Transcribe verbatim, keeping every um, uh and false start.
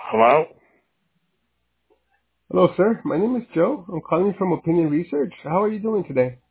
Hello? Hello, sir. My name is Joe. I'm calling from Opinion Research. How are you doing today?